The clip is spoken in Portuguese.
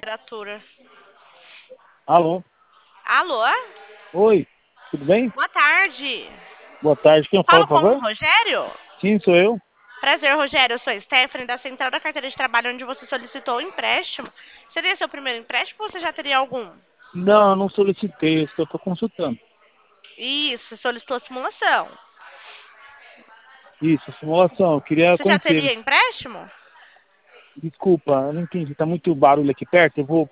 Temperatura. Alô? Alô? Oi, tudo bem? Boa tarde. Boa tarde. Quem fala, Falo por com o favor? Rogério? Sim, sou eu. Prazer, Rogério. Eu sou Stephanie, da Central da Carteira de Trabalho, onde você solicitou o empréstimo. Seria seu primeiro empréstimo ou você já teria algum? Não, eu não solicitei, eu estou consultando. Isso, solicitou simulação. Isso, simulação, eu queria Você já conhecer. teria empréstimo? Desculpa, eu não entendi, tá muito barulho aqui perto, eu vou